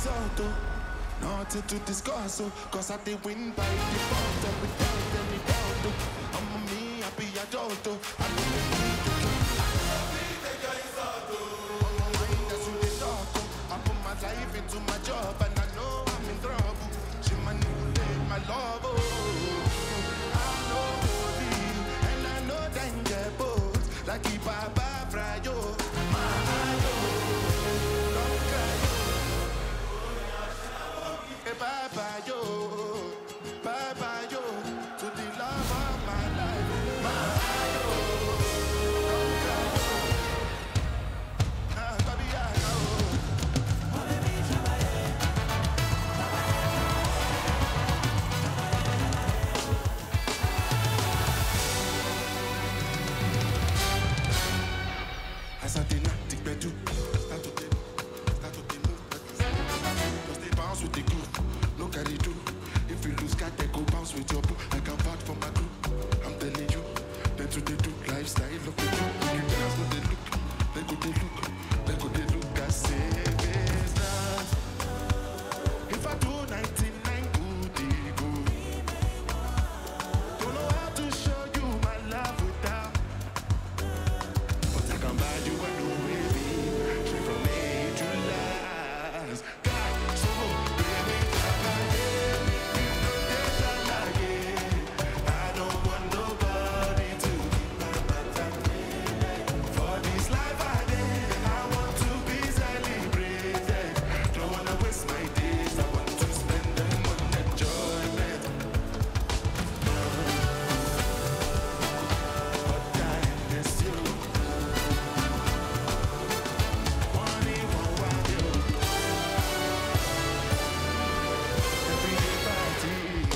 result, oh. Nothing to discuss, oh. Cause I did win by default, oh. Without any doubt, oh. I'm a me, happy adult, oh. I don't need to do. On my mind, that's who they talk, oh. I put my life into my job, and I know I'm in trouble. She manipulate my love, oh. I know body, and I know danger, both. Like Baba Frayo, my ayo, don't cry, Baba yo, Baba yo, to the love of my life, my ayo, don't cry, baby I know. As I did not think better, start to move, just they bounce with the groove, no carry do. If you lose, got they go bounce with your boo. I can vouch for my group, I'm telling you. Then to they do lifestyle, look at you. When you dance, what they look, they go they look, I say it's not. If I do 99 good, don't know how to show you my love without. But I can buy you a new baby, straight from A to last. God, so baby, I don't want nobody to be my matter. For this life I live, I want to be celebrated. Don't wanna waste my days, I want to spend them on enjoyment. But I miss you. Money won't want you. Everyday party,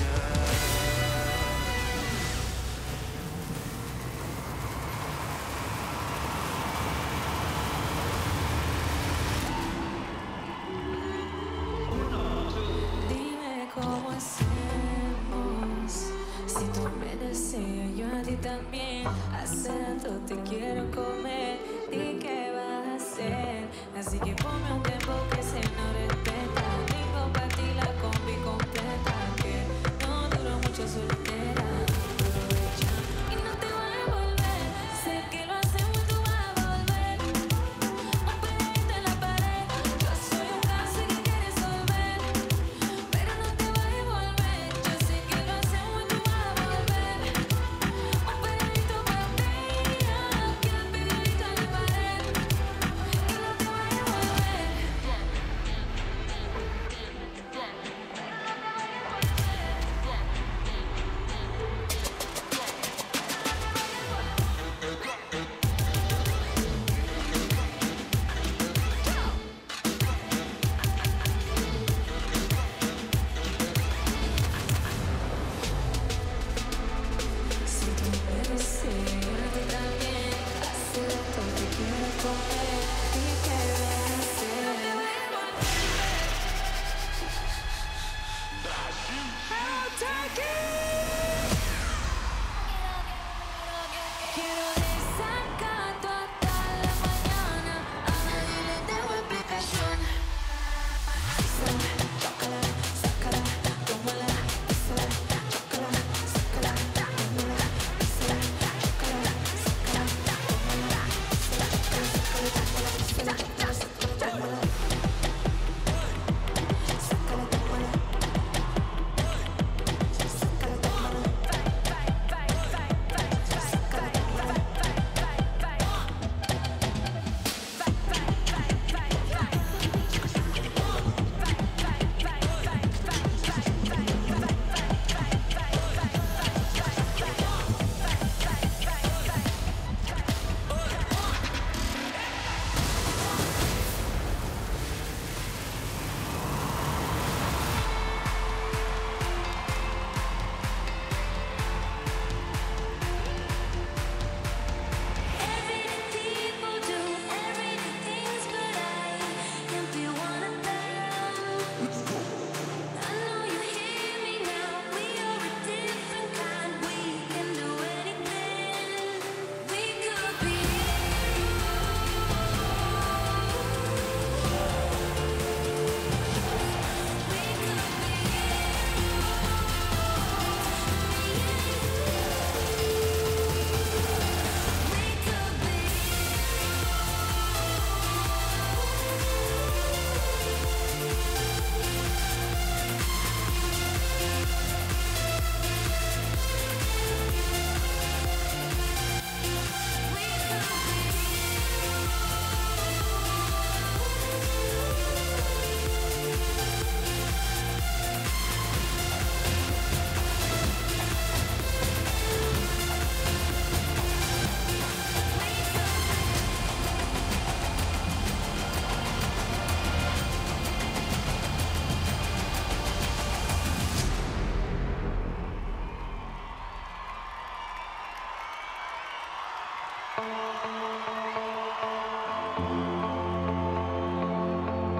Dime cómo hacemos. Si tú me deseas, yo a ti también. Hace rato te quiero comer. Di qué vas a hacer. Así que ponme un tiempo que se no respeta. Tengo para ti la combi completa. Que no duró mucho soltera. Aprovecha y no te voy a volver. Sé que lo hacemos y tú vas a volver. Un pedito en la pared. Yo soy un caso que quieres resolver. Pero no te voy a volver. Yo sé que lo hacemos y tú vas a volver. Un pedito para ti. Que el pedito en la pared. Y no te voy a volver.